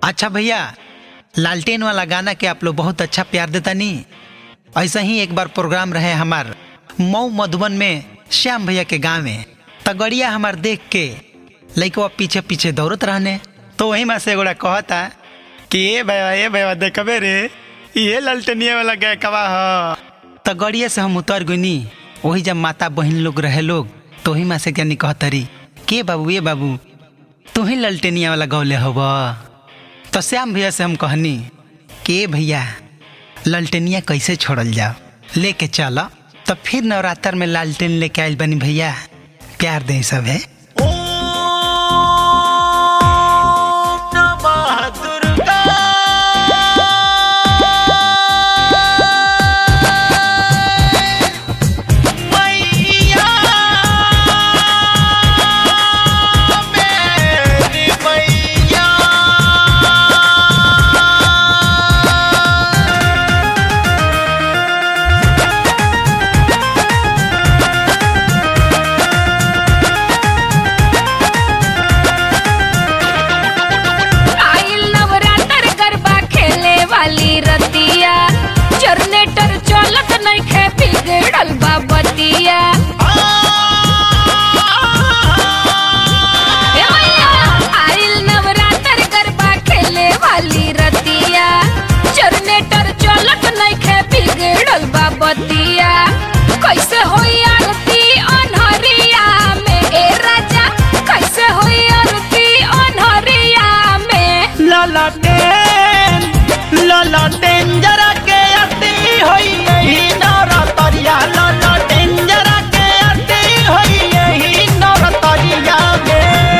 अच्छा भैया, लालटेन वाला गाना के आप लोग बहुत अच्छा प्यार देता नहीं। ऐसा ही एक बार प्रोग्राम रहे हमार मऊ मधुबन में श्याम भैया के गाँव में, तगड़िया हमार देख के लइकवा पीछे पीछे दौड़त रहने, तो वही में से एगोड़ा कहता कि ए भैया देखबे रे, ये लालटेनिया वाला गायकवा ह। तगड़िया से हम उतर गईनी। वही जब माता बहन लोग रहे लोग, तो वही में से ज्ञानी कहतरी के बाबू ये बाबू तू ही लालटेनिया वाला गौले हव। तो श्याम भैया से हम कहनी कि भैया लालटेनिया कैसे छोड़ल जाओ, लेके चलो। तो फिर नवरात्र में लालटेन लेके आयल बनी भैया, प्यार दे सब है। कैसे होई आरती अनहरिया में, ए राजा कैसे होई आरती अनहरिया में। लालटेन जरा के आरती होई यही नवरात्रिया, लालटेन जरा के आरती होई यही नवरात्रिया में।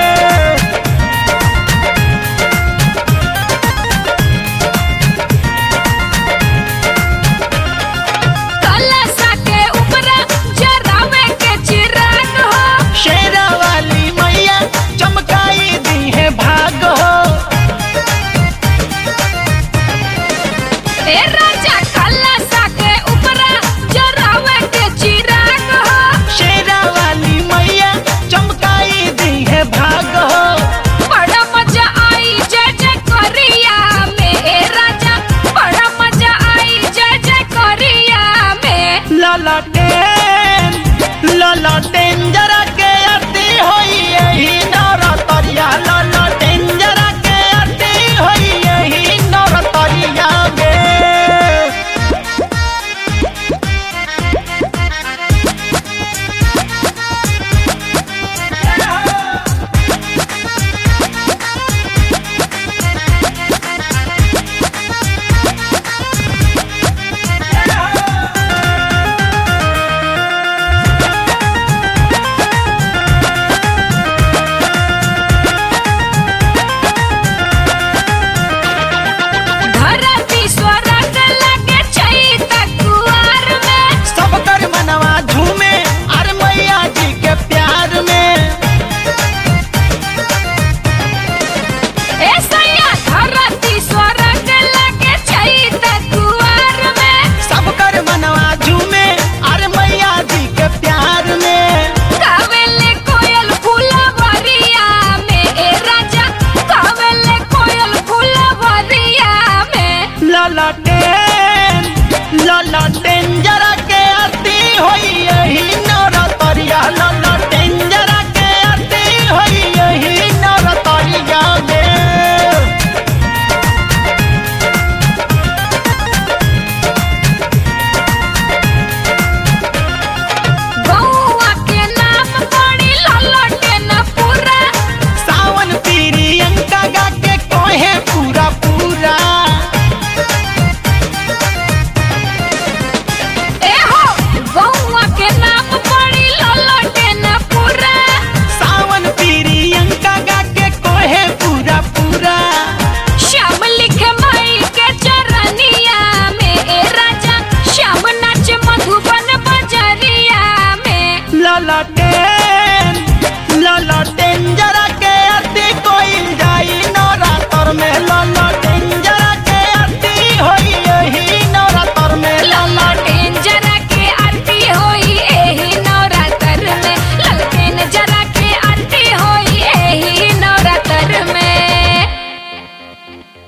लालटेन जरा के आरती होई यही नवरात्रिया, लालटेन जरा के आरती होई यही नवरात्रिया में। लालटेन जरा के आरती होई यही नवरात्रिया, लालटेन जरा के आरती होई यही नवरात्रिया में। गौआ के नाम पड़ी लालटेन पूरा, सावन प्रियंका गा के कोहे पूरा पूरा। लालटेन जरा के आरती कोई जाई नवरात्र में, लालटेन जरा के आरती होई यही नवरात्र में, लालटेन जरा के आरती होई यही नवरात्र में, लालटेन जरा के आरती होई यही नवरात्र में।